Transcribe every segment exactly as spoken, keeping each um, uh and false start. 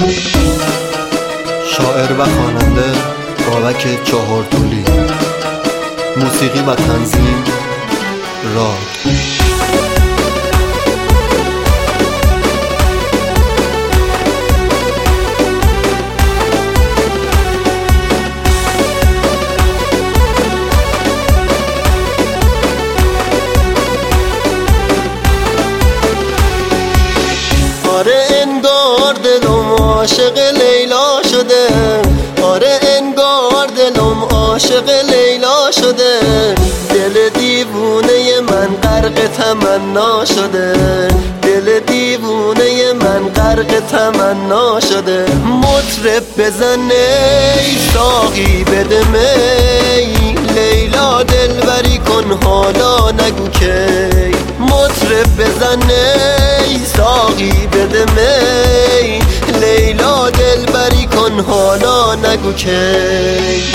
شاعر و خواننده بابک چهارطولی. موسیقی و تنظیم راد. آره انگار دلم عاشق لیلا شده، آره انگار دلم عاشق لیلا شده، دل دیوونه من غرق تمنا شده، دل دیوونه من غرق تمنا شده. مطرب بزن ای ساقی بده می، لیلا دلبری کن حالا نگو کی. مطرب بزن ای ساقی بده می، لیلا دلبری کن حالا نگو کی.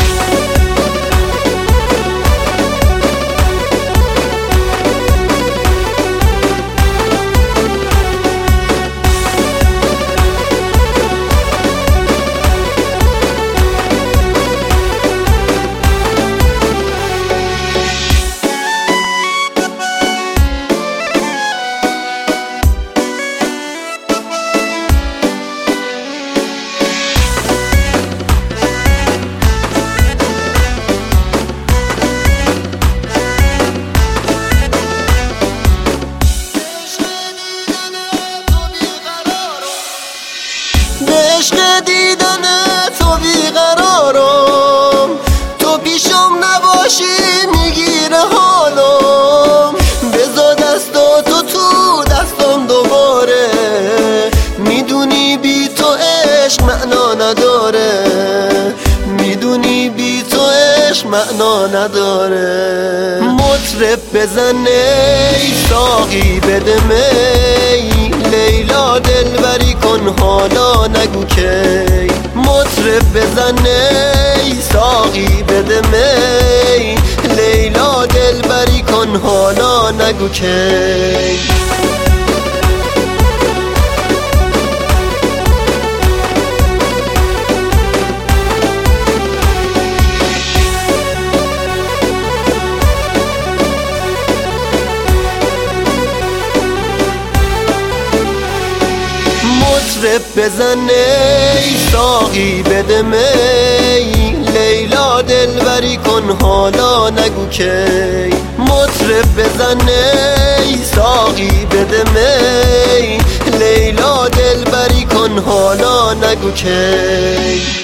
عشق دیدن تو بیقرارم، تو پیشم نباشی میگیره حالم. بذار دستا تو تو دستم دوباره، میدونی بی تو عشق معنا نداره، میدونی بی تو عشق معنا نداره. مطرب بزن ای ساقی بده می، لیلا دلبری کن حالا نگو کی. مطرب بزن ای ساقی بده می، لیلا دلبری کن حالا نگو کی. مطرب بزن ای ساقی بده می، لیلا دلبری کن حالا نگو کی. مطرب بزن ای ساقی بده می، لیلا دلبری کن حالا نگو کی.